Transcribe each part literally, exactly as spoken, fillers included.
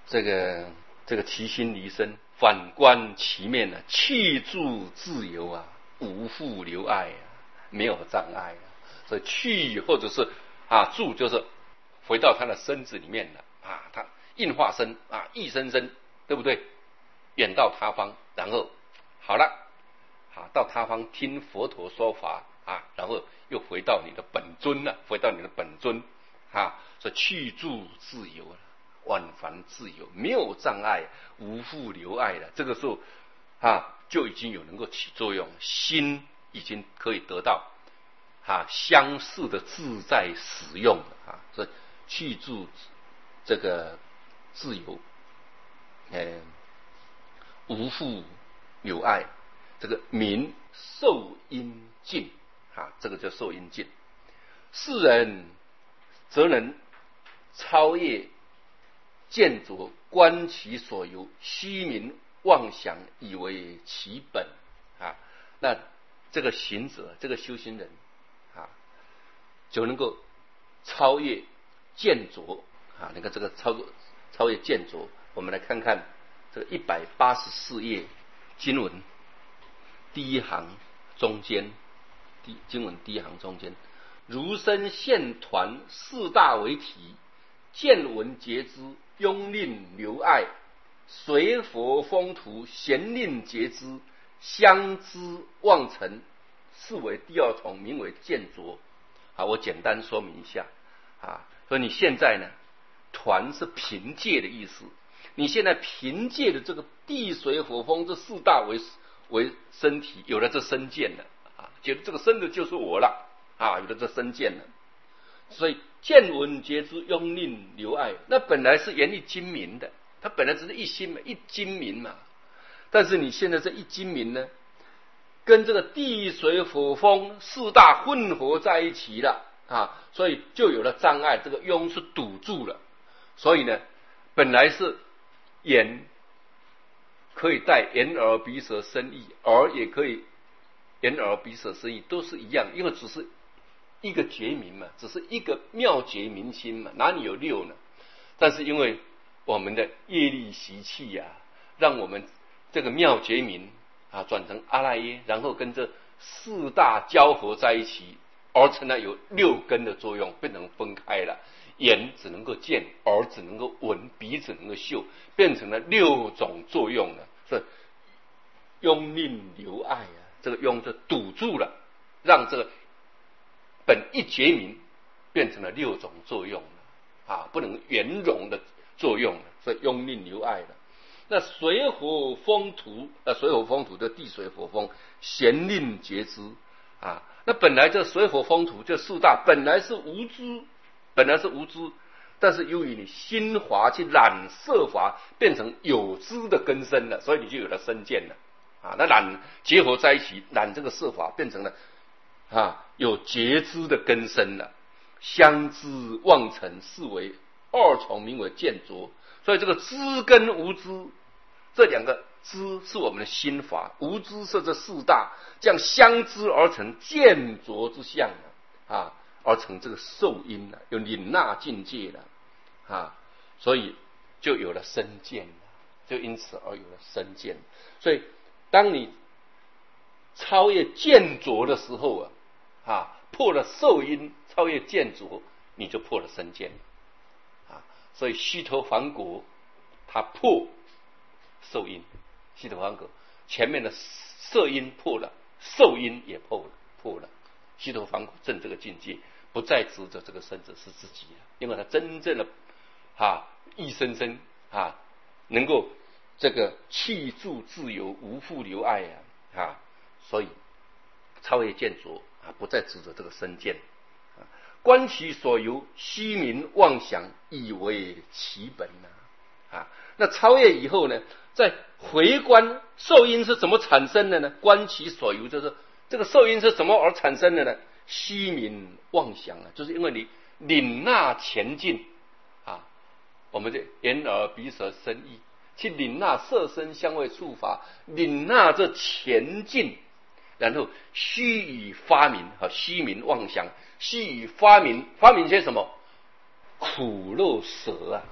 这个这个其心离身，反观其面呢、啊，去住自由啊，无复留碍啊，没有障碍啊。所以去或者是啊住，就是回到他的身子里面了啊，他应化身啊，一生生，对不对？远到他方，然后好了，啊，到他方听佛陀说法啊，然后又回到你的本尊了，回到你的本尊啊，所以去住自由了。万凡自由，没有障碍，无复留碍了。这个时候啊，就已经有能够起作用，心已经可以得到啊相似的自在使用了啊。所以去住这个自由，呃，无复留碍。这个名受因尽啊，这个叫受因尽。世人则能超越见着，观其所由，虚名妄想，以为其本啊。那这个行者，这个修行人啊，就能够超越见着啊。你看这个超超越见着，我们来看看这个一百八十四页经文第一行中间，第经文第一行中间，如身现团，四大为体，见闻觉知，庸令留碍，随佛风土，闲令觉知，相知妄成，是为第二重，名为见着。好，我简单说明一下啊。说你现在呢，团是凭借的意思，你现在凭借的这个地水火风这四大为为身体，有了这身见了啊，觉得这个身子就是我了啊，有了这身见了。所以见闻觉知，庸令留碍，那本来是言一精明的，它本来只是一心嘛，一精明嘛。但是你现在这一精明呢，跟这个地水火风四大混合在一起了啊，所以就有了障碍，这个庸是堵住了。所以呢，本来是眼可以带眼耳鼻舌身意，耳也可以眼耳鼻舌身意，都是一样，因为只是一个觉明嘛，只是一个妙觉明心嘛，哪里有六呢？但是因为我们的业力习气呀、啊，让我们这个妙觉明啊转成阿赖耶，然后跟这四大交合在一起，而成了有六根的作用，变成分开了。眼只能够见，耳只能够闻，鼻只能够嗅，变成了六种作用了。所以庸令留碍啊，这个庸就堵住了，让这个本一觉明变成了六种作用了啊，不能圆融的作用了，所以庸令留碍了。那水火风土，呃，水火风土的地水火风，闲令觉知啊。那本来这水火风土这四大本来是无知，本来是无知，但是由于你心华去染色华，变成有知的根深了，所以你就有了身见了啊。那染结合在一起，染这个色法变成了啊有觉知的根深了，相知妄成，是为二重，名为见着。所以这个知跟无知这两个知是我们的心法，无知是这四大这样相知而成见着之相啊，而成这个受因了，有领纳境界了啊，所以就有了身见了，就因此而有了身见。所以当你超越见着的时候啊，啊，破了受因，超越见着，你就破了身见啊。所以须陀洹果它破受因，须陀洹果前面的色因破了，受因也破了，破了。须陀洹果证这个境界，不再执着这个身子是自己了，因为他真正的啊一生生啊能够这个去住自由，无复留碍啊啊，所以超越见着啊，不再执着这个身见啊，观其所由，虚名妄想，以为其本啊啊。那超越以后呢，再回观受因是怎么产生的呢？观其所由，就是这个受因是怎么而产生的呢？虚名妄想啊，就是因为你领纳前进啊，我们的眼耳鼻舌身意去领纳色身香味触法，领纳这前进，然后虚以发明和虚名妄想，虚以发明，发明些什么？苦乐舍啊，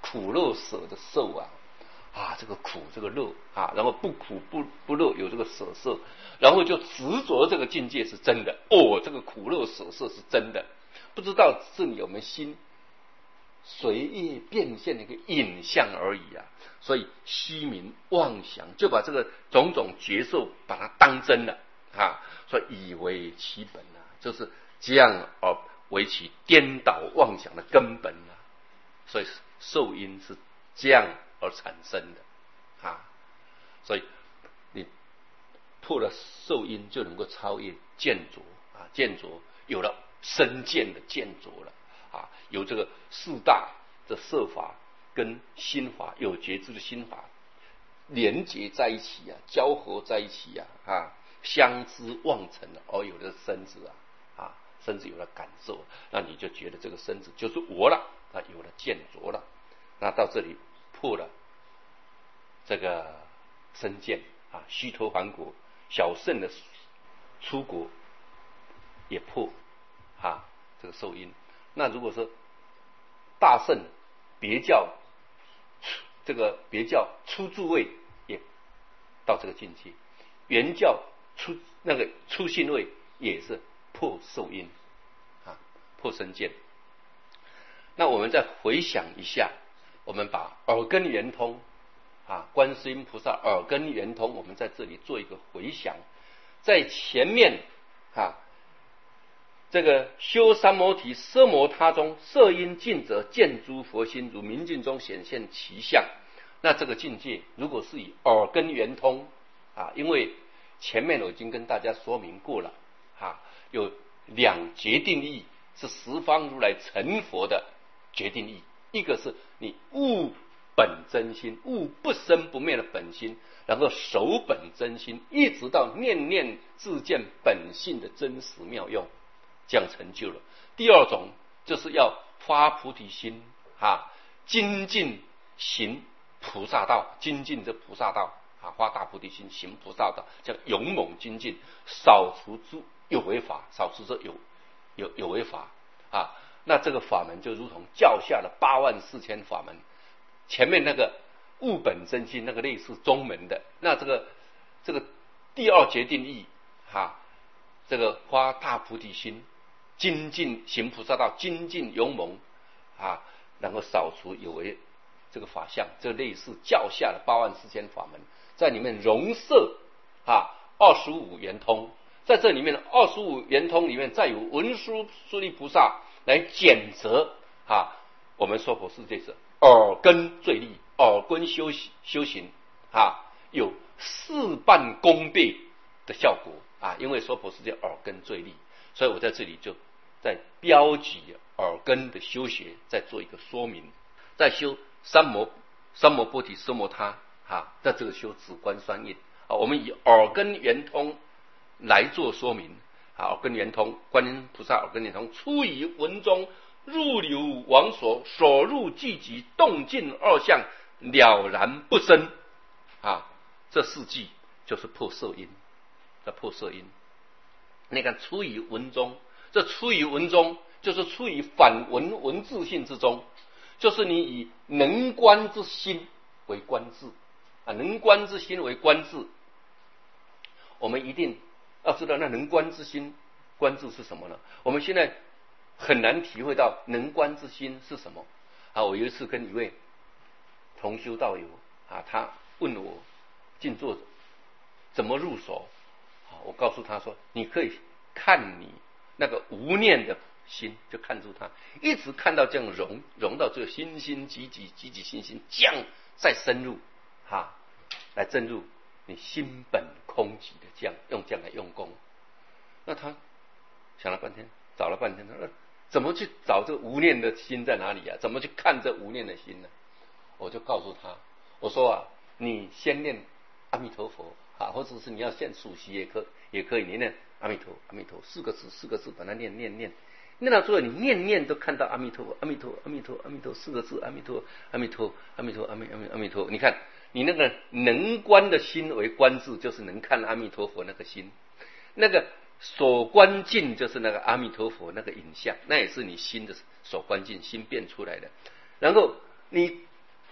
苦乐舍的受啊，啊，这个苦这个乐啊，然后不苦不不乐有这个舍色，然后就执着这个境界是真的，哦，这个苦乐舍色是真的，不知道是你有没有心随意变现的一个影像而已啊，所以虚名妄想，就把这个种种觉受把它当真了啊，所以以为其本啊，就是这样而为其颠倒妄想的根本啊，所以受因是这样而产生的啊，所以你破了受因，就能够超越见着啊，见着有了身见的见着了啊，有这个四大的色法跟心法有觉知的心法连结在一起啊，交合在一起啊，啊，相知望成而有了身子啊，啊，身子有了感受，那你就觉得这个身子就是我了，啊，有了见着了，那到这里破了这个身见啊，须陀洹国小圣的出国也破啊这个受因。那如果说大圣别教这个别教初住位也到这个境界，原教出那个初信位也是破受因啊，破身见。那我们再回想一下，我们把耳根圆通啊，观世音菩萨耳根圆通，我们在这里做一个回想。在前面啊，这个修三摩提奢摩他中，色因尽则见诸佛心，如明镜中显现其相。那这个境界如果是以耳根圆通啊，因为前面我已经跟大家说明过了啊，有两决定义是十方如来成佛的决定义，一个是你悟本真心，悟不生不灭的本心，然后守本真心，一直到念念自见本性的真实妙用，这样成就了。第二种就是要发菩提心啊，精进行菩萨道，精进这菩萨道啊，发大菩提心行菩萨道，叫勇猛精进，扫除诸有为法，扫除这有有有为法啊。那这个法门就如同教下的八万四千法门，前面那个悟本真心那个类似宗门的，那这个这个第二决定义啊，这个发大菩提心，精进行菩萨道，精进勇猛啊，然后扫除有为这个法相，这类似教下的八万四千法门，在里面融摄啊二十五圆通，在这里面二十五圆通里面再有文殊师利菩萨来检责啊，我们说佛世界是耳根最利，耳根修修行啊，有事半功倍的效果啊，因为说佛世界耳根最利，所以我在这里就在标记耳根的修学，再做一个说明，在修三摩三摩波提奢摩他啊，在这个修止观双运啊，我们以耳根圆通来做说明啊，耳根圆通，观音菩萨耳根圆通，出于文中，入流往所，所入寂寂，动静二相，了然不生啊，这四句就是破色因，这破色因。你看出于文中，这出于文中就是出于反文文字性之中，就是你以能观之心为观字啊，能观之心为观字。我们一定要知道，那能观之心观字是什么呢？我们现在很难体会到能观之心是什么啊！我有一次跟一位同修道友啊，他问我静坐怎么入手啊，我告诉他说，你可以看你那个无念的心，就看住它，一直看到这样融融到这个心心积极积极心心，这样再深入啊，来深入你心本空寂的，这样用这样来用功。那他想了半天，找了半天，他说怎么去找这个无念的心在哪里啊？怎么去看这无念的心呢？我就告诉他，我说啊，你先念阿弥陀佛啊，或者是你要先数息也可也可以，你念阿弥陀阿弥陀四个字四个字把它念念念，念到最后你念念都看到阿弥陀阿弥陀阿弥陀阿弥陀四个字，阿弥陀阿弥陀阿弥陀阿弥阿弥阿弥陀。你看你那个能观的心为观字，就是能看阿弥陀佛那个心，那个所观境就是那个阿弥陀佛那个影像，那也是你心的所观境，心变出来的。然后你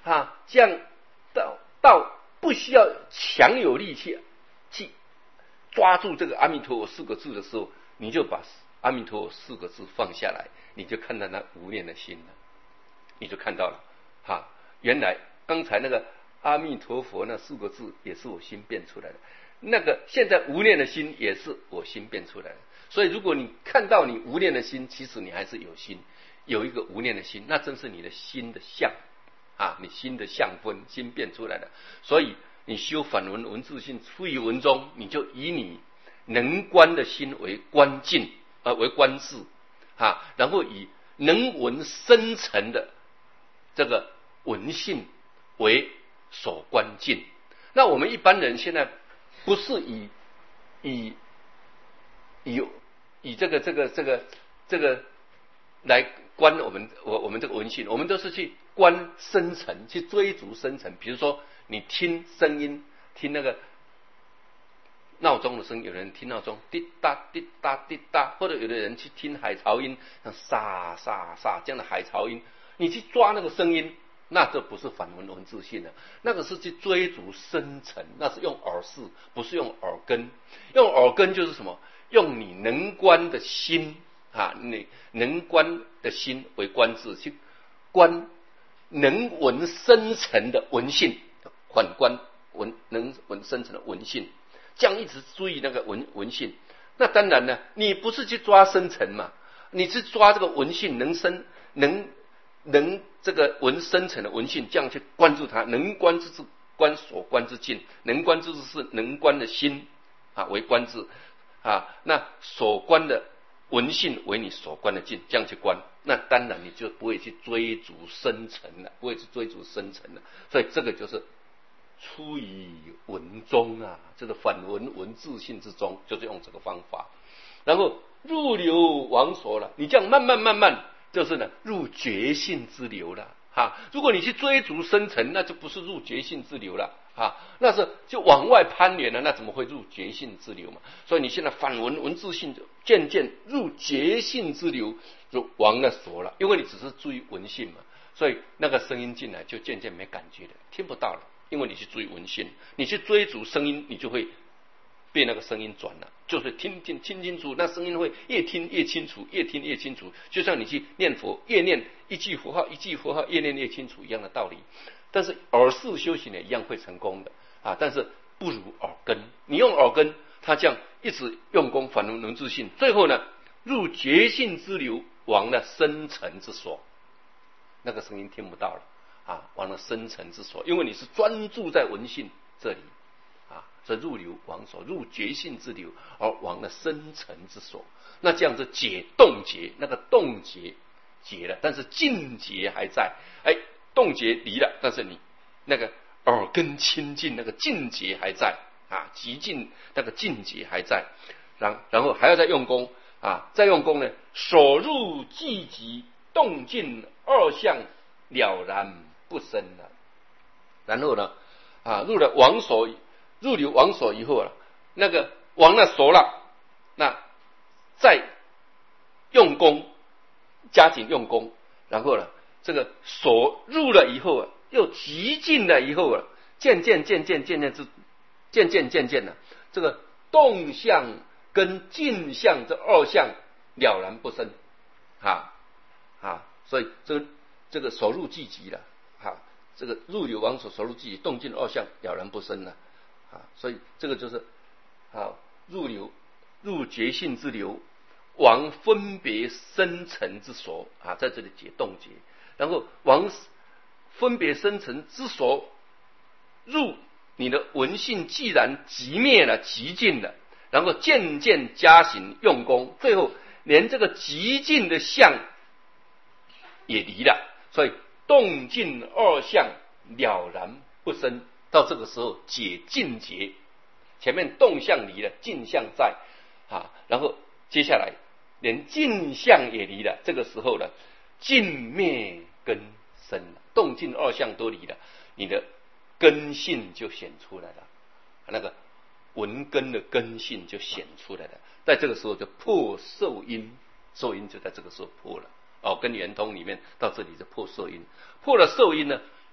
啊，这样到到不需要强有力去去抓住这个阿弥陀佛四个字的时候，你就把阿弥陀佛四个字放下来，你就看到那无念的心了，你就看到了，哈，原来刚才那个阿弥陀佛那四个字也是我心变出来的，那个现在无念的心也是我心变出来的。所以如果你看到你无念的心，其实你还是有心，有一个无念的心，那正是你的心的相啊，你心的相分，心变出来的。所以你修反闻文字性出于文中，你就以你能观的心为观境，呃为观智啊，然后以能闻深层的这个闻性为所观境。那我们一般人现在不是以以以以这个这个这个这个来观我们我我们这个闻性，我们都是去观深层，去追逐深层。比如说你听声音，听那个闹钟的声音，有人听闹钟滴答滴答滴答，或者有的人去听海潮音，像沙沙沙这样的海潮音，你去抓那个声音，那这不是反闻文字性的，那个是去追逐深层，那是用耳识，不是用耳根。用耳根就是什么？用你能观的心啊，你能观的心为观智，去观能闻深层的闻性，反观闻能闻深层的闻性，这样一直注意那个闻闻性。那当然呢，你不是去抓深层嘛，你是抓这个闻性能深能能这个闻深层的闻性，这样去关注它。能观之是观所观之境，能观之是能观的心啊为观智啊，那所观的闻性为你所观的境，这样去观，那当然你就不会去追逐深层了，不会去追逐深层了。所以这个就是出于文中啊，这个反闻文字性之中，就是用这个方法。然后入流往所了，你这样慢慢慢慢，就是呢入觉性之流了哈。如果你去追逐深层，那就不是入觉性之流了啊，那是就往外攀援了，那怎么会入觉性之流嘛？所以你现在反闻文字性渐渐入觉性之流，就往了所了，因为你只是注意闻性嘛，所以那个声音进来就渐渐没感觉了，听不到了，因为你去注意闻性，你去追逐声音，你就会被那个声音转了，就是听听听清楚，那声音会越听越清楚，越听越清楚，就像你去念佛，越念一句佛号一句佛号越念越清楚一样的道理。但是耳识修行也一样会成功的啊，但是不如耳根。你用耳根，他这样一直用功反闻文字性，最后呢入觉性之流，往了深层之所，那个声音听不到了啊，往了深层之所，因为你是专注在闻性这里啊，所以入流往所，入觉性之流而往了深层之所。那这样子解动结，那个动结解了，但是境结还在，哎。动结离了，但是你那个耳根清净，那个境界还在啊，极尽那个境界还在，然然后还要再用功啊，再用功呢，所入寂极，动静二相了然不生了。然后呢啊，入了往所，入流往所以后了，那个往了所了，那再用功，加紧用功，然后呢。这个所入了以后啊，又极尽了以后啊，渐渐渐渐渐渐之，渐渐渐渐的，这个动相跟静相这二相了然不生，啊啊，所以这个这个所入寂极了，啊，这个入流往所所入寂极，动静二相了然不生了，啊，所以这个就是啊入流入觉性之流，往分别深层之所啊，在这里解动结。然后往分别深层之所入，你的闻性既然极灭了极尽了，然后渐渐加行用功，最后连这个极尽的相也离了，所以动静二相了然不生。到这个时候解尽结，前面动相离了，静相在啊，然后接下来连静相也离了，这个时候呢尽灭根生了，动静二相都离了，你的根性就显出来了，那个闻根的根性就显出来了，在这个时候就破受因，受因就在这个时候破了哦，跟圆通里面到这里就破受因，破了受因呢，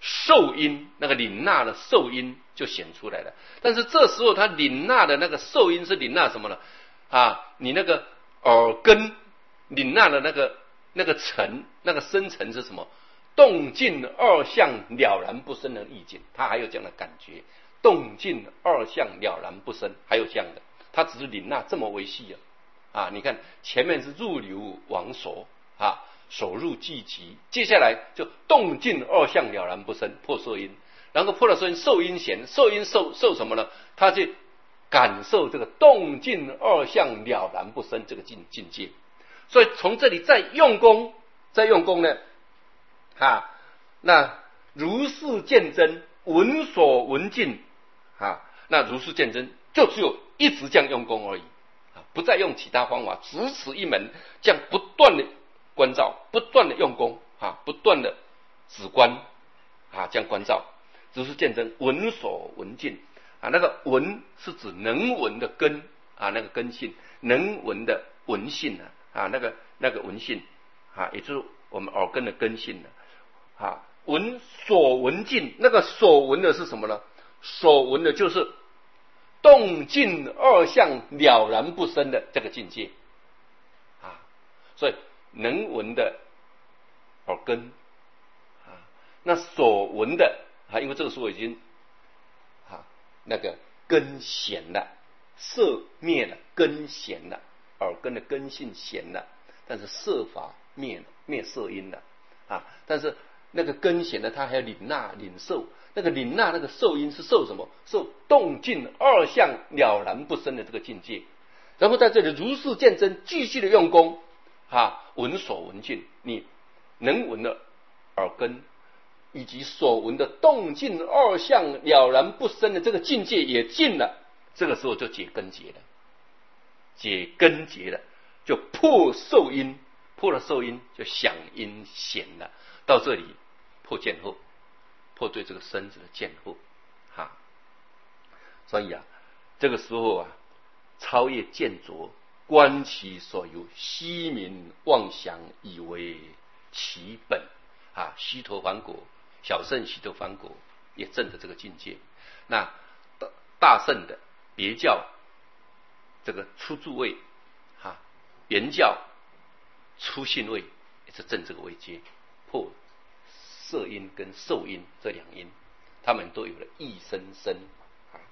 受因，那个领纳的受因就显出来了。但是这时候他领纳的那个受因是领纳什么呢？啊，你那个耳根领纳的那个那个尘，那个深层是什么？动静二相了然不生的意境，他还有这样的感觉。动静二相了然不生，还有这样的，他只是领纳这么微细啊。啊，你看前面是入流往所啊，所入即极，接下来就动静二相了然不生，破受因，然后破了受因，受因显，受因受受什么呢？他去感受这个动静二相了然不生这个境境界。所以从这里再用功，再用功呢，啊，那如是见真，闻所闻尽啊，那如是见真就只有一直这样用功而已啊，不再用其他方法，只此一门，这样不断的关照，不断的用功啊，不断的止观啊，这样关照，如是见真，闻所闻尽啊，那个闻是指能闻的根啊，那个根性，能闻的闻性啊。啊，那个那个闻性啊，也就是我们耳根的根性呢。啊，闻所闻尽，那个所闻的是什么呢？所闻的就是动静二相了然不生的这个境界啊。所以能闻的耳根啊，那所闻的啊，因为这个时候已经啊那个根显了，色灭了，根显了。耳根的根性显了，但是色法灭了，灭色因了啊！但是那个根显了，它还要领纳领受，那个领纳那个受因是受什么？受动静二相了然不生的这个境界。然后在这里如是见真，继续的用功啊，闻所闻尽，你能闻的耳根以及所闻的动静二相了然不生的这个境界也尽了，这个时候就解根结了。解根结了，就破受因，破了受因就响因显了。到这里破见后，破对这个身子的见后，哈。所以啊，这个时候啊，超越见着，观其所由，悉名妄想，以为其本啊。须陀洹果，小圣须陀洹果也证的这个境界。那大圣的别教。这个初住位，哈，原教初信位也是正这个位阶，破色因跟受因这两因，他们都有了一生生啊。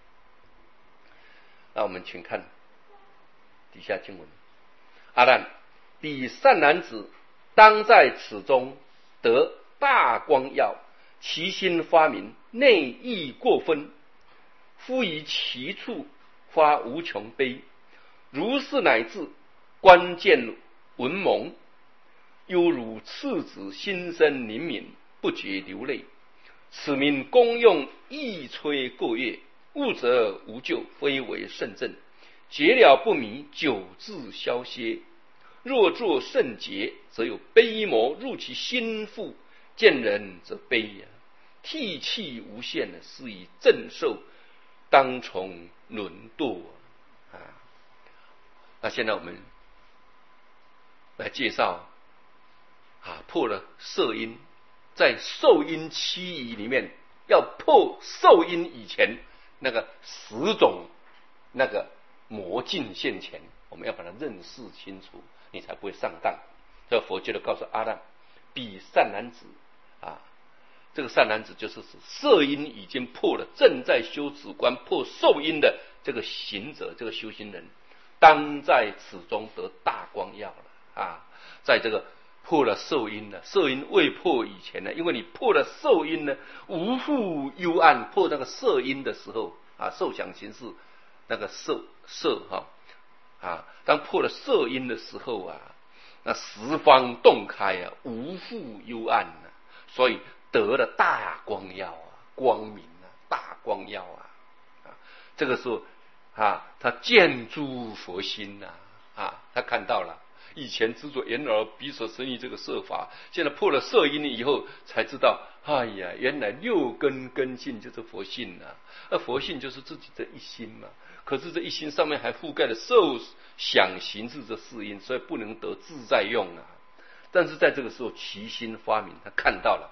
那我们请看底下经文：阿难，彼善男子当在此中得大光耀，其心发明，内意过分，夫于其处。发无穷悲，如是乃至观见闻蒙，犹如赤子心生灵敏，不觉流泪。此名功用一吹过月，悟则无救，非为圣正。结了不迷，久自消歇。若作圣劫，则有悲魔入其心腹，见人则悲呀。涕泣无限，是以正受。当从沦堕啊！那现在我们来介绍啊，破了色因，在受因七仪里面，要破受因以前那个十种那个魔境现前，我们要把它认识清楚，你才不会上当。所以佛就告诉阿难，彼善男子啊。这个善男子就是指色因已经破了，正在修止观破受因的这个行者，这个修行人，当在此中得大光耀了啊！在这个破了受因了，受因未破以前呢，因为你破了受因呢，无复幽暗。破那个色因的时候啊，受想行识那个色色哈啊，当破了色因的时候啊，那十方洞开啊，无复幽暗啊，所以。得了大光耀啊，光明啊，大光耀啊！啊，这个时候啊，他见诸佛心呐 啊, 啊，他看到了以前执着眼耳鼻舌身意这个色法，现在破了色因以后，才知道，哎呀，原来六根根性就是佛性呐、啊，而佛性就是自己的一心嘛。可是这一心上面还覆盖了受想行识这四因，所以不能得自在用啊。但是在这个时候，其心发明，他看到了。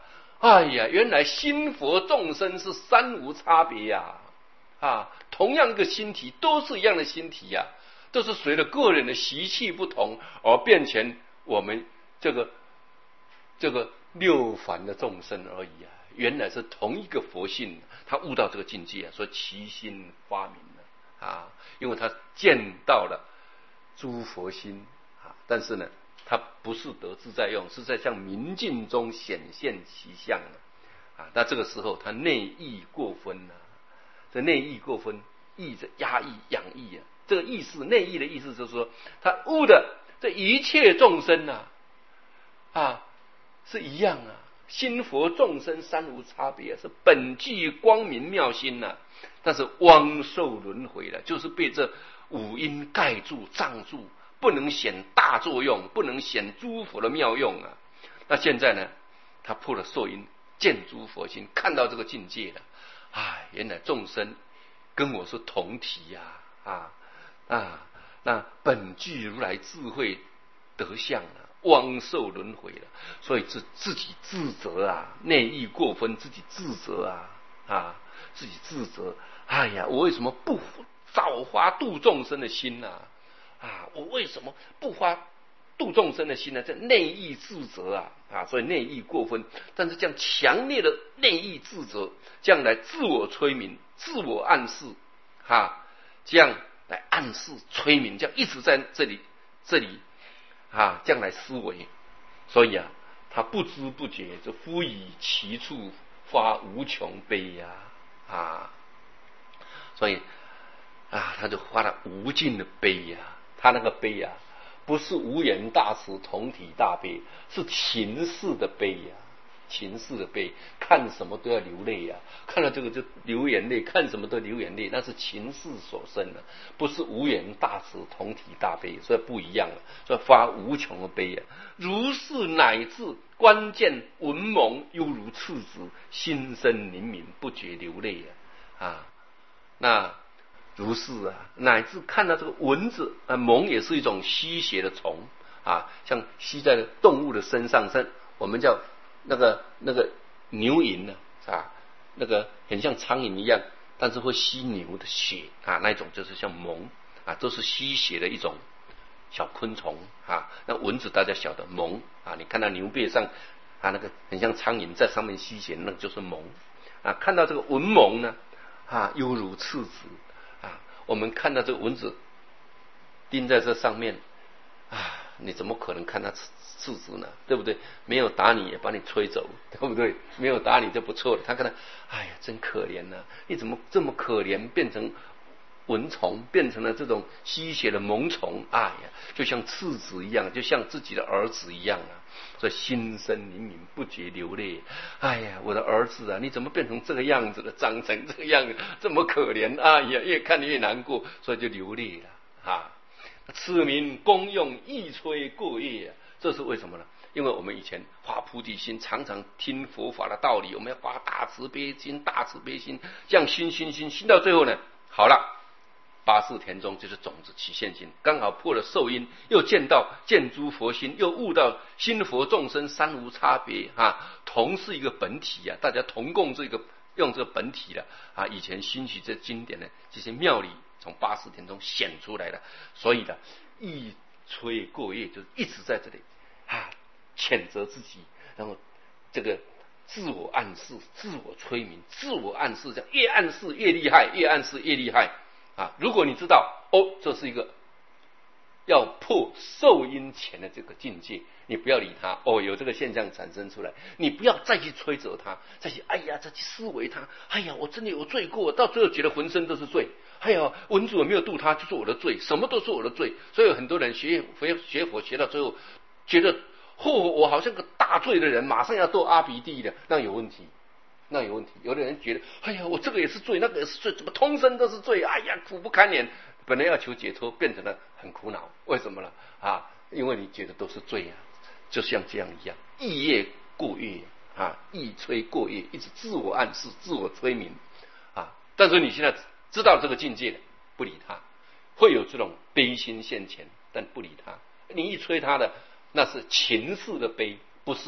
哎呀，原来心佛众生是三无差别呀！啊，同样一个心体，都是一样的心体呀，都是随着个人的习气不同而变成我们这个这个六凡的众生而已啊！原来是同一个佛性，他悟到这个境界啊，所以其心发明了啊，因为他见到了诸佛心啊，但是呢，他不是得自在用，是在向明镜中显现其相啊。那这个时候他内意过分啊，这内意过分，意着压抑养抑啊，这个意思内意的意思就是说，他悟的这一切众生啊啊是一样啊。心佛众生三无差别，是本具光明妙心呐、啊，但是枉受轮回了，就是被这五阴盖住障住，不能显大作用，不能显诸佛的妙用啊。那现在呢，他破了受阴，见诸佛心，看到这个境界了。哎，原来众生跟我是同体呀、啊，啊啊，那本具如来智慧德相了。枉受轮回了，所以自自己自责啊，内意过分，自己自责啊啊，自己自责。哎呀，我为什么不早发度众生的心呢、啊？啊，我为什么不发度众生的心呢？这内意自责啊啊，所以内意过分。但是这样强烈的内意自责，这样来自我催眠、自我暗示，哈、啊，这样来暗示催眠，这样一直在这里这里。啊，这样来思维，所以啊，他不知不觉就忽以其处发无穷悲呀、啊，啊，所以啊，他就发了无尽的悲呀、啊。他那个悲呀、啊，不是无缘大慈同体大悲，是情世的悲呀、啊，情世的悲，看什么都要流泪呀、啊，看到这个就流眼泪，看什么都流眼泪，那是情世所生的、啊，不是无缘大慈同体大悲，所以不一样了、啊，所以发无穷的悲呀、啊。如是乃至关键文蒙，犹如赤子，心生灵敏，不觉流泪呀、啊，啊，那。如是啊，乃至看到这个蚊子啊，虻也是一种吸血的虫啊，像吸在动物的身上，身我们叫那个那个牛蝇呢啊，那个很像苍蝇一样，但是会吸牛的血啊，那一种就是像虻啊，都是吸血的一种小昆虫啊。那蚊子大家晓得虻啊，你看到牛背上啊那个很像苍蝇在上面吸血，那个就是虻啊。看到这个蚊虻呢啊，犹如赤子。啊，我们看到这个蚊子钉在这上面啊，你怎么可能看它赤子呢？对不对？没有打你也把你吹走，对不对？没有打你就不错了。他看到，哎呀，真可怜呐、啊！你怎么这么可怜，变成蚊虫，变成了这种吸血的虻虫？哎呀，就像赤子一样，就像自己的儿子一样啊！所以心生灵敏，不觉流泪。哎呀，我的儿子啊，你怎么变成这个样子了？长成这个样子，这么可怜！哎呀，越看越难过，所以就流泪了啊！此名功用一吹过夜啊，这是为什么呢？因为我们以前发菩提心，常常听佛法的道理，我们要发大慈悲心，大慈悲心，这样心心心心到最后呢，好了。八识田中就是种子起现行，刚好破了受因，又见到见诸佛心，又悟到心佛众生三无差别啊，同是一个本体啊，大家同共这个用这个本体了啊。以前兴起这经典的这些妙理，从八识田中显出来了，所以呢，一吹过夜就是一直在这里啊，谴责自己，然后这个自我暗示、自我催眠、自我暗示，这样越暗示越厉害，越暗示越厉害。啊，如果你知道哦，这是一个要破受因前的这个境界，你不要理他哦，有这个现象产生出来，你不要再去摧折他，再去哎呀，再去思维他，哎呀，我真的有罪过，到最后觉得浑身都是罪，哎呀，文主我没有度他，就是我的罪，什么都是我的罪，所以很多人学佛学佛学到最后，觉得嚯、哦，我好像个大罪的人，马上要堕阿鼻地的，那有问题。那有问题，有的人觉得，哎呀，我这个也是罪，那个也是罪，怎么通身都是罪？哎呀，苦不堪言。本来要求解脱，变成了很苦恼，为什么呢？啊，因为你觉得都是罪啊，就像这样一样，意业过夜啊，意吹过夜，一直自我暗示、自我催眠啊。但是你现在知道这个境界了，不理他，会有这种悲心现前，但不理他。你一催他的，那是情世的悲，不是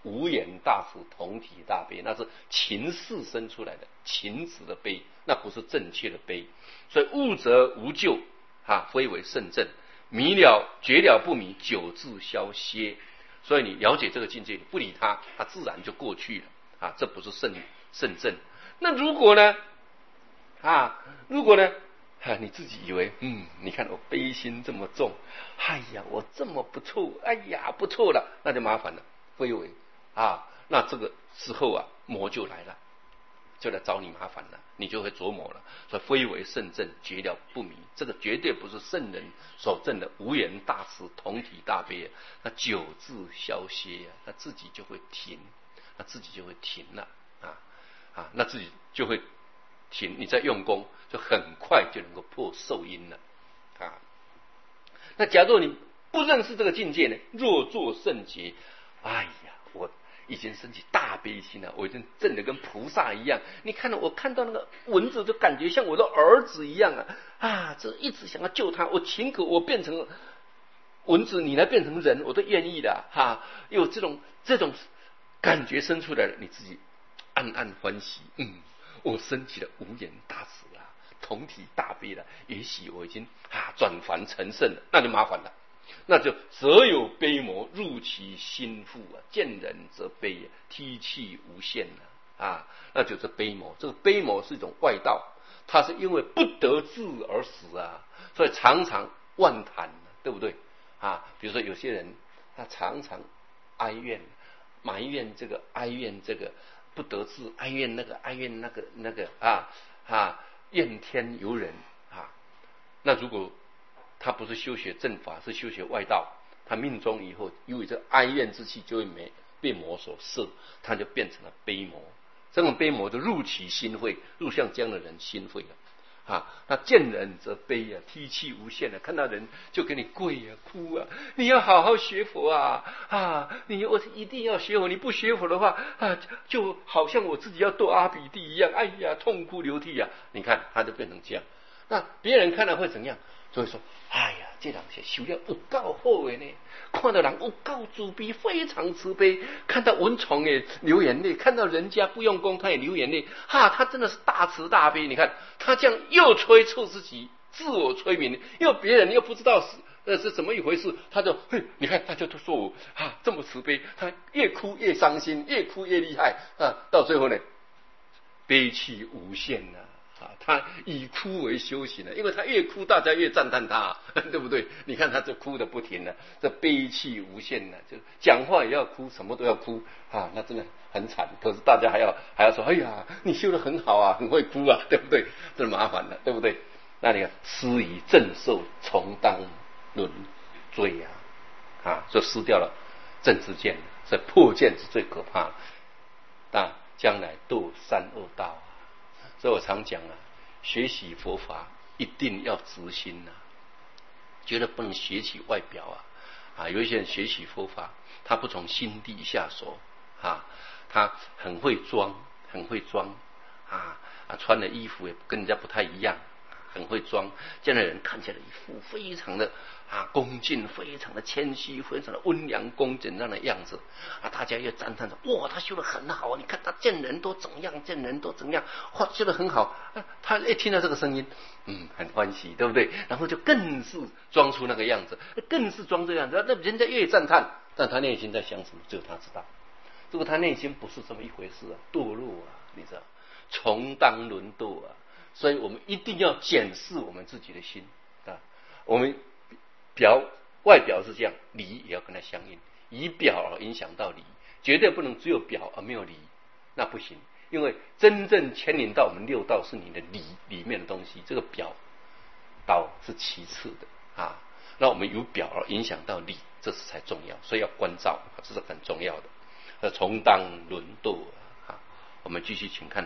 无眼大慈，同体大悲，那是情事生出来的情子的悲，那不是正确的悲。所以悟则无救啊，非为圣正；迷了觉了不迷，久自消歇。所以你了解这个境界，你不理它，它自然就过去了啊，这不是圣圣正。那如果呢啊，如果呢啊，你自己以为嗯，你看我悲心这么重，哎呀，我这么不错，哎呀，不错了，那就麻烦了，非为啊，那这个时候啊，魔就来了，就来找你麻烦了，你就会琢磨了。所以非为圣正，觉了不迷，这个绝对不是圣人所证的无言大慈，同体大悲。那久自消歇啊，那自己就会停，那自己就会停了啊啊，那自己就会停。你在用功，就很快就能够破受因了啊。那假如你不认识这个境界呢？若作圣劫，哎呀，我已经升起大悲心了，我已经证得跟菩萨一样。你看到我看到那个蚊子，就感觉像我的儿子一样啊啊！这一直想要救他，我情可我变成蚊子，你来变成人，我都愿意的哈、啊。有这种这种感觉生出来了，你自己暗暗欢喜，嗯，我升起了无言大慈啊，同体大悲了，也许我已经啊转凡成圣了，那就麻烦了。那就则有悲魔入其心腹啊，见人则悲啊，梯气无限啊，啊，那就是悲魔。这个悲魔是一种外道，他是因为不得志而死啊，所以常常妄谈，对不对啊？比如说有些人他常常哀怨、埋怨这个，哀怨这个不得志，哀怨那个，哀怨那个那个啊啊，怨天尤人啊。那如果他不是修学正法，是修学外道，他命中以后因为这哀怨之气就会没被魔所摄，他就变成了悲魔。这种悲魔就入其心肺，入像这样的人心肺了啊。那见人则悲啊，梯气无限啊，看到人就给你跪啊哭啊，你要好好学佛啊啊，你我一定要学佛，你不学佛的话啊，就好像我自己要堕阿鼻地一样，哎呀痛哭流涕啊。你看他就变成这样，那别人看了会怎样？就会说，哎呀，这人是修了有够好的呢，看到人有够慈悲，非常慈悲。看到蚊虫也流眼泪，看到人家不用功他也流眼泪，哈，他真的是大慈大悲。你看他这样又催促自己，自我催眠，又别人又不知道是呃是怎么一回事，他就嘿，你看他就说我啊这么慈悲，他越哭越伤心，越哭越厉害啊，到最后呢，悲戚无限呐、啊。啊，他以哭为修行了，因为他越哭，大家越赞叹他，对不对？你看他就哭得不停了，这悲戚无限了，就讲话也要哭，什么都要哭啊，那真的很惨。可是大家还要还要说，哎呀，你修得很好啊，很会哭啊，对不对？这麻烦了，对不对？那你看，失以正受，重当轮罪啊，啊，就失掉了正知见，所以破见是最可怕的。那将来堕三恶道啊。所以我常讲啊，学习佛法一定要直心呐、啊，绝对不能学起外表啊啊！有一些人学习佛法，他不从心地下手啊，他很会装，很会装啊啊，穿的衣服也跟人家不太一样，很会装，这样的人看起来一副非常的啊恭敬，非常的谦虚，非常的温良恭俭让的样子啊，大家也赞叹说，哇，他修得很好啊！你看他见人都怎样，见人都怎样，哇，修得很好啊！他一听到这个声音，嗯，很欢喜，对不对？然后就更是装出那个样子，更是装这样子，那人家越赞叹，但他内心在想什么，只有他知道。如果他内心不是这么一回事啊，堕落啊，你知道，重当沦堕啊！所以我们一定要检视我们自己的心啊，我们表外表是这样，理也要跟它相应，以表而影响到理，绝对不能只有表而没有理，那不行。因为真正牵连到我们六道是你的理里面的东西，这个表道是其次的啊。那我们由表而影响到理，这是才重要，所以要关照，这是很重要的。呃，重当沦堕啊，我们继续请看。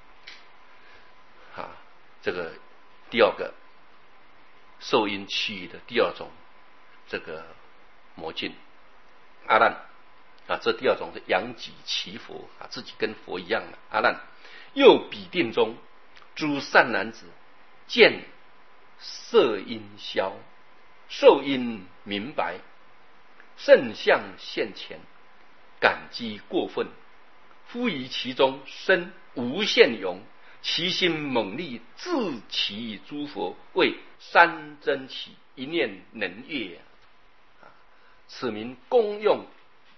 啊，这个第二个受因气的第二种这个魔境阿难啊，这第二种是扬己其佛啊，自己跟佛一样的阿难。又彼定中，诸善男子见色因消，受因明白，圣相现前， 感激过分，夫于其中生无限勇，其心猛力，自其诸佛，为三真起，一念能越。此名功用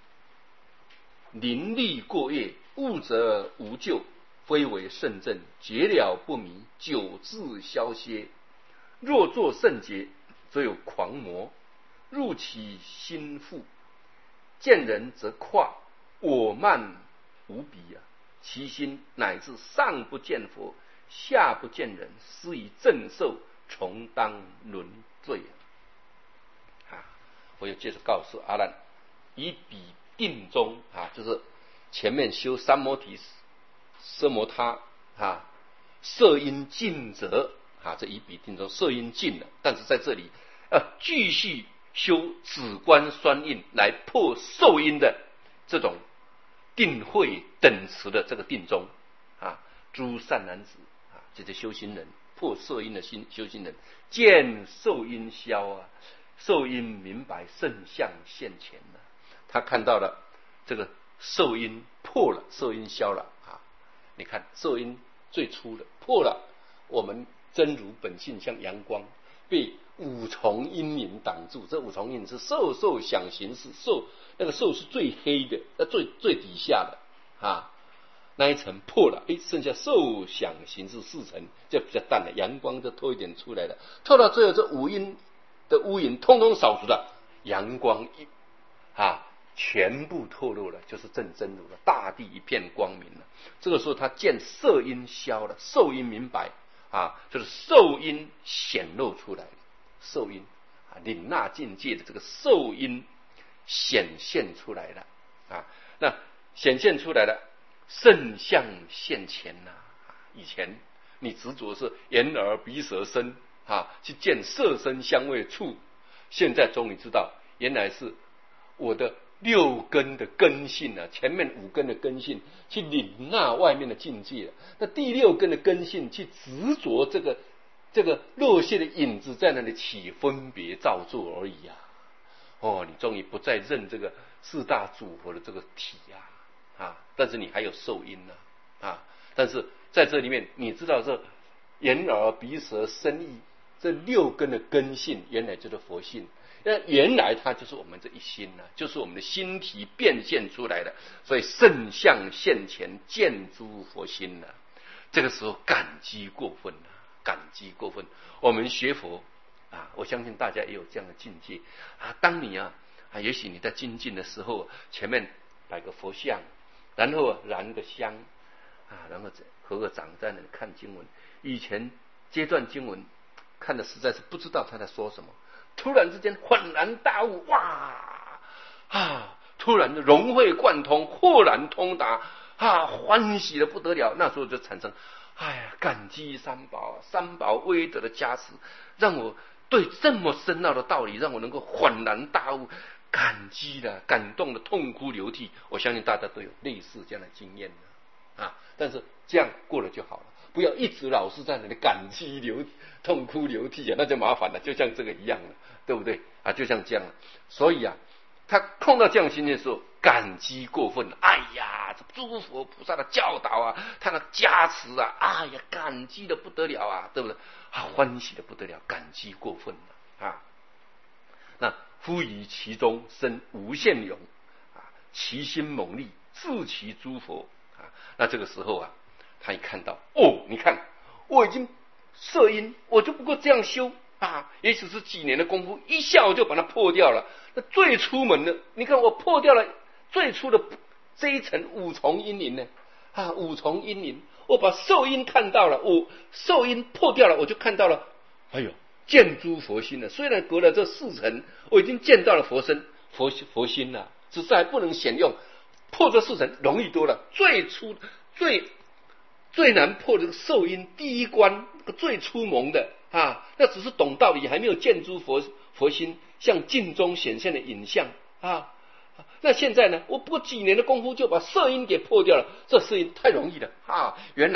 灵力过越，悟则无救，非为圣正，结了不迷，久自消歇。若作圣劫，则有狂魔入其心腹，见人则跨，我慢无比啊！其心乃至上不见佛，下不见人，施以正受，重当轮罪啊！啊，我又接着告诉阿难，以彼定中啊，就是前面修三摩提、奢摩他啊，色因尽则啊，这以彼定中色因尽了，但是在这里要继续修止观双印来破受因的这种定慧等持的这个定中啊，诸善男子啊，这些修行人破受因的心修行人，见受因消啊，受因明白，圣相现前了。他看到了这个受因破了，受因消了啊！你看受因最初的破了，我们真如本性像阳光，被五重阴影挡住。这五重阴影是受受想行识，受那个受是最黑的，那最最底下的啊，那一层破了，哎，剩下受想行识四层就比较淡了，阳光就透一点出来了。透到最后，这五阴的乌云通通扫除了，阳光一啊。全部透露了，就是正真如了，大地一片光明了。这个时候他见色因消了，受因明白啊，就是受因显露出来了，受因啊，领纳境界的这个受因显现出来了啊，那显现出来了，圣相现前呐、啊。以前你执着是眼耳鼻舌身啊，去见色身香味触，现在终于知道，原来是我的六根的根性啊，前面五根的根性去领纳外面的境界，那第六根的根性去执着这个这个落谢的影子在那里起分别造作而已啊！哦，你终于不再认这个四大组合的这个体啊啊！但是你还有受因呢 啊, 啊！但是在这里面，你知道这眼耳鼻舌身意这六根的根性，原来就是佛性。那原来它就是我们这一心呢、啊，就是我们的心体变现出来的，所以圣相现前，见诸佛心呢、啊。这个时候感激过分了、啊，感激过分。我们学佛啊，我相信大家也有这样的境界啊。当你啊啊，也许你在精进的时候，前面摆个佛像，然后燃个香啊，然后合个掌在那里看经文。以前阶段经文看的实在是不知道他在说什么。突然之间恍然大悟，哇啊！突然的融会贯通，豁然通达啊，欢喜的不得了。那时候就产生，哎呀，感激三宝，三宝威德的加持，让我对这么深奥的道理，让我能够恍然大悟，感激的、感动的、痛哭流涕。我相信大家都有类似这样的经验的啊。但是这样过了就好了。不要一直老是在那里感激流痛哭流涕啊，那就麻烦了，就像这个一样了，对不对啊？就像这样了。所以啊，他碰到这样心情的时候，感激过分了。哎呀，这诸佛菩萨的教导啊，他的加持啊，哎呀，感激的不得了啊，对不对？啊，欢喜的不得了，感激过分了啊。那夫于其中生无限勇啊，其心猛力，自其诸佛啊。那这个时候啊。他一看到，哦，你看，我已经摄因，我就不过这样修啊，也许是几年的功夫，一下我就把它破掉了。那最初门的，你看我破掉了最初的这一层五重阴灵呢，啊，五重阴灵，我把受因看到了，我受因破掉了，我就看到了，哎呦，见诸佛心了。虽然隔了这四层，我已经见到了佛身、佛佛心了，只是还不能显用。破这四层容易多了，最初最。最难破这个受因第一关，最初蒙的啊，那只是懂道理，还没有见诸佛佛心，像镜中显现的影像啊。那现在呢，我不过几年的功夫就把色因给破掉了，这色因太容易了啊！原来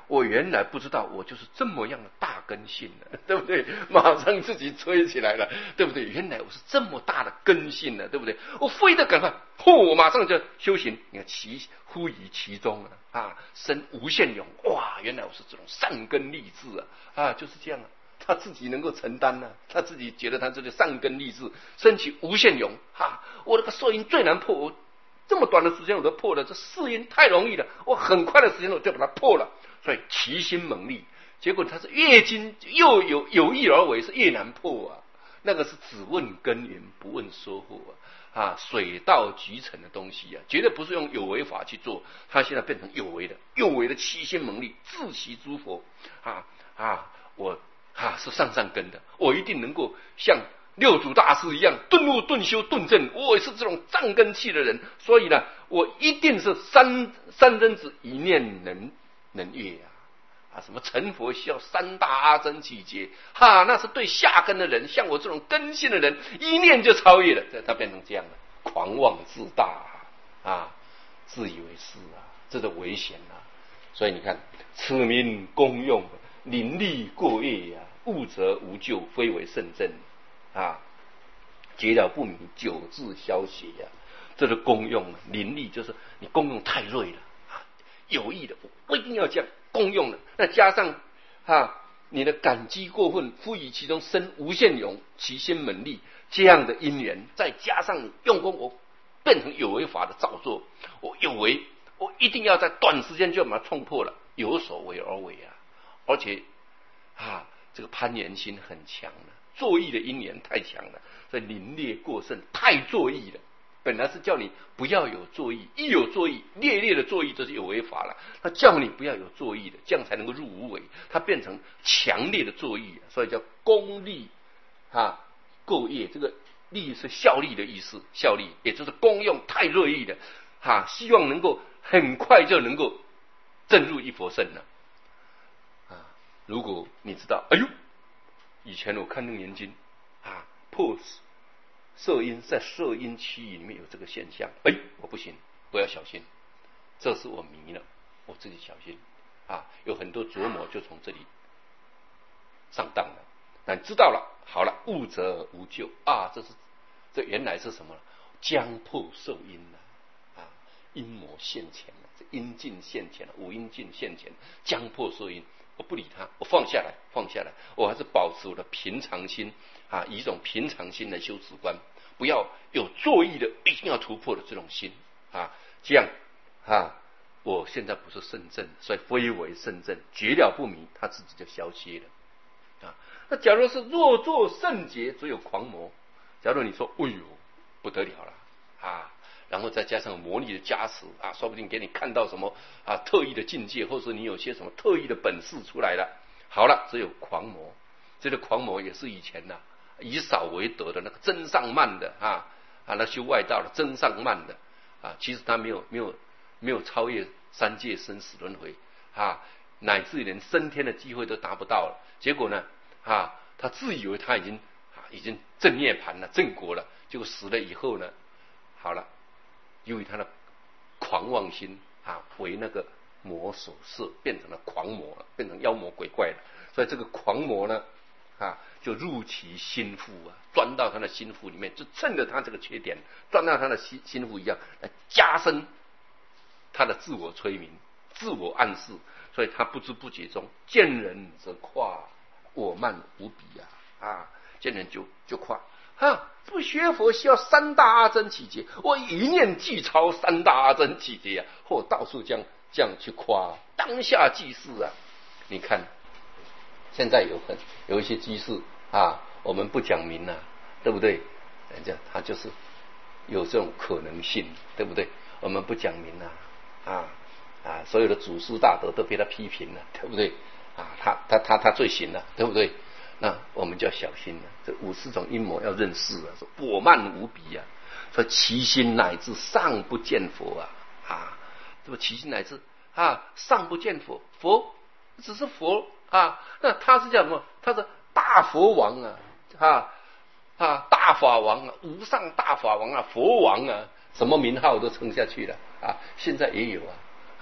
我原来不知道我就是这么样的大根性的，对不对？马上自己吹起来了，对不对？原来我是这么大的根性的，对不对？我非得赶快，嚯！我马上就修行。你看其忽于其中啊，啊，生无限勇。哇！原来我是这种善根立志啊，啊，就是这样啊。他自己能够承担呢、啊，他自己觉得他这个善根立志，升起无限勇。哈、啊，我那个受因最难破，我这么短的时间我都破了，这世因太容易了，我很快的时间我就把它破了。所以其心猛力，结果他是越经又有有意而为，是越难破啊。那个是只问耕耘不问收获啊，啊，水到渠成的东西啊，绝对不是用有为法去做。他现在变成有为的，有为的其心猛力，自习诸佛啊啊，我啊是上上根的，我一定能够像六祖大师一样顿悟顿修顿证，我也是这种藏根器的人，所以呢，我一定是三三真子一念能。能越啊啊！什么成佛需要三大阿僧祇劫，哈，那是对下根的人，像我这种根性的人，一念就超越了。这他变成这样了，狂妄自大啊，自以为是啊，这个危险啊！所以你看，此名功用，临利过业呀、啊，悟则无咎，非为圣正啊，结了不明，久治消邪呀、啊。这个功用，临利就是你功用太锐了。有意的，我一定要这样共用的。那加上啊，你的感激过分，赋予其中生无限勇，其心猛力这样的因缘，再加上你用功，我变成有为法的造作，我有为，我一定要在短时间就把它冲破了，有所为而为啊！而且啊，这个攀缘心很强了，作意的因缘太强了，所以凌冽过甚，太作意了。本来是叫你不要有作意，一有作意，烈烈的作意就是有为法了。他叫你不要有作意的，这样才能够入无为。它变成强烈的作意，所以叫功利啊，构业。这个利是效力的意思，效力也就是功用太锐意的啊，希望能够很快就能够证入一佛圣了啊。如果你知道，哎呦，以前我看《楞严经》啊，破色因在色因区域里面有这个现象，哎，我不行，我要小心，这是我迷了，我自己小心啊！有很多琢磨就从这里上当了。但知道了，好了，悟则无咎啊！这是这原来是什么？将破受因了啊！阴魔现前了，这阴尽现前了，五阴尽现前，将破受因。我不理他，我放下来，放下来，我还是保持我的平常心啊，以一种平常心来修持观，不要有作意的一定要突破的这种心啊，这样啊，我现在不是圣正，所以非为圣正，绝了不迷，他自己就消歇了啊。那假如是若作圣劫，只有狂魔。假如你说，哎呦，不得了了啊！然后再加上魔力的加持啊，说不定给你看到什么啊特异的境界，或者你有些什么特异的本事出来了。好了，只有狂魔，这个狂魔也是以前呐、啊、以少为德的那个真上慢的啊啊，那修外道的真上慢的啊，其实他没有没有没有超越三界生死轮回啊，乃至连升天的机会都达不到了。结果呢啊，他自以为他已经啊已经正涅盘了、正果了，结果死了以后呢，好了。由于他的狂妄心啊，为那个魔所摄，变成了狂魔了，变成妖魔鬼怪了。所以这个狂魔呢，啊，就入其心腹啊，钻到他的心腹里面，就趁着他这个缺点，钻到他的心心腹一样，来加深他的自我催眠、自我暗示。所以他不知不觉中，见人则夸，我慢无比啊啊，见人就就夸。哈，不学佛需要三大阿僧祇劫，我一念即超三大阿僧祇劫啊！或到处这样这样去夸，当下即是啊！你看，现在有很有一些居士啊，我们不讲明啊，对不对？人家他就是有这种可能性，对不对？我们不讲明啊啊啊！所有的祖师大德都被他批评了，对不对？啊，他他他他最行了，对不对？那我们就要小心了，这五十种阴谋要认识啊！说我慢无比啊，说其心乃至上不见佛啊啊！这个其心乃至啊上不见佛，佛只是佛啊，那他是叫什么？他是大佛王啊啊啊大法王啊，无上大法王啊，佛王啊，什么名号都称下去了啊！现在也有啊啊，听。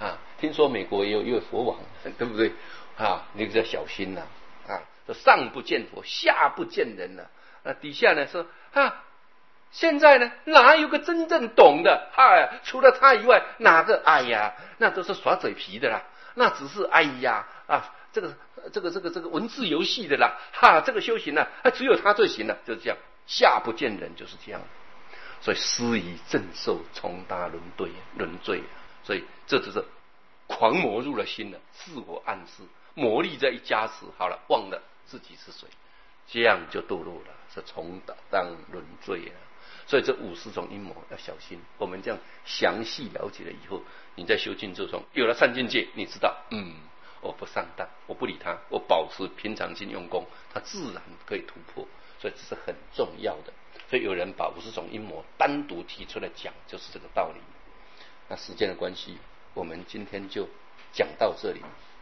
听说美国也有一位佛王，对不对啊？你个要小心呐啊！这上不见佛，下不见人了。那底下呢说啊，现在呢哪有个真正懂的？哎，除了他以外，哪个？哎呀，那都是耍嘴皮的啦，那只是哎呀啊，这个这个这个这个文字游戏的啦，哈，这个修行呢、啊，只有他最行了，就是这样，下不见人就是这样。所以施以正受，从大轮对轮罪，所以这只是狂魔入了心了，自我暗示，魔力在一加持，好了，忘了自己是谁，这样就堕落了，是从当轮罪了。所以这五十种阴谋要小心。我们这样详细了解了以后，你在修静坐中有了三境界，你知道，嗯，我不上当，我不理他，我保持平常心用功，他自然可以突破。所以这是很重要的。所以有人把五十种阴谋单独提出来讲，就是这个道理。那时间的关系，我们今天就讲到这里。